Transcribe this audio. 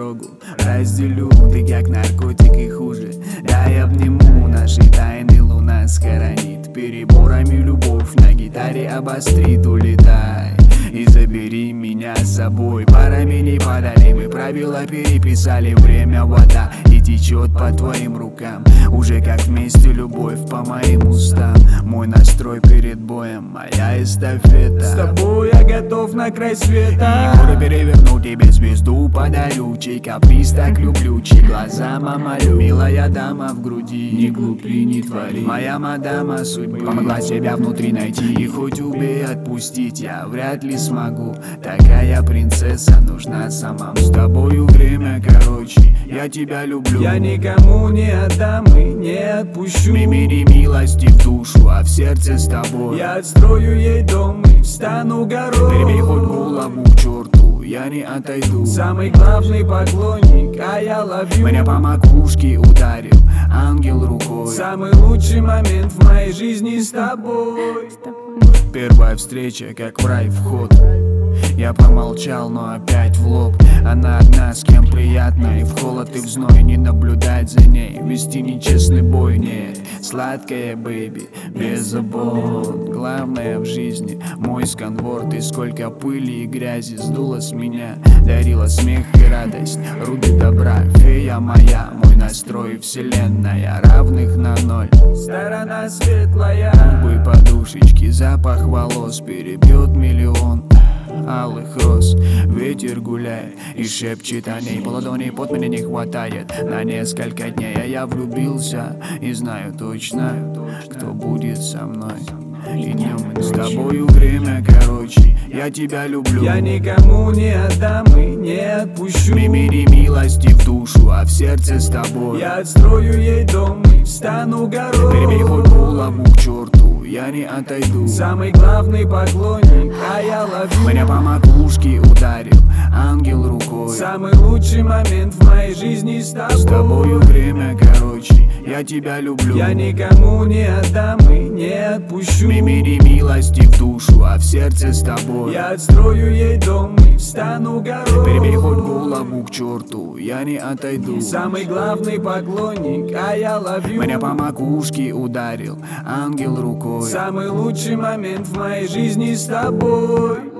дорогу разделю, ты как наркотик и хуже. Дай обниму, наши тайны луна схоронит. Переборами любовь на гитаре обострит. Улетай и забери меня с собой. Парами не падали, мы правила переписали. Время вода и течет по твоим рукам. Уже как вместе любовь по моим устам. Мой настрой перед боем, моя эстафета. С тобой я готов на край света. И горы переверну, тебе звезду подарю. Чей каприз так люблю, чей глаза молю. Милая дама в груди, не глупи, не твори. Моя мадама судьбы помогла себя внутри найти. И хоть убей, отпустить я вряд ли смогу. Такая принцесса нужна самому. С тобою время короче, я тебя люблю. Я никому не отдам и не отпущу. Мимири милости в душу, а в сердце с тобой. Я отстрою ей дом и встану горой. Перебей хоть голову к черту, я не отойду. Самый главный поклонник, а я ловлю. Меня по макушке ударил ангел рукой. Самый лучший момент в моей жизни с тобой. Первая встреча, как в рай вход. Я помолчал, но опять в лоб. Она одна, с кем приятно. И в холод, и в зной не наблюдать за ней. Вести нечестный бой, нет. Сладкая бэйби, без забот. Главное в жизни мой сканворд. И сколько пыли и грязи сдуло с меня. Дарила смех и радость, руды добра. Фея моя, мой настрой, вселенная. Равных на ноль, сторона светлая. Губы, подушечки, запах волос перебьет миллион алых роз. Ветер гуляет и шепчет о ней. По ладони под меня не хватает на несколько дней. А я влюбился и знаю точно, кто будет со мной. И днем с тобою время короче, я тебя люблю. Я никому не отдам и не отпущу. Мимири милости в душу, а в сердце с тобой. Я отстрою ей дом и встану горой. Перебей хоть голову к черту, я не отойду. Самый главный поклонник, а я ловлю. Меня по макушке ударил ангел рукой. Самый лучший момент в моей жизни с тобой. С тобою время короче, я тебя люблю. Я никому не отдам и не отпущу. Мимири милости в душу, а в сердце с тобой. Я отстрою ей дом и встану горой. Перебей хоть голову к черту, я не отойду. Самый главный поклонник, а я ловлю. Меня по макушке ударил ангел рукой. Самый лучший момент в моей жизни с тобой.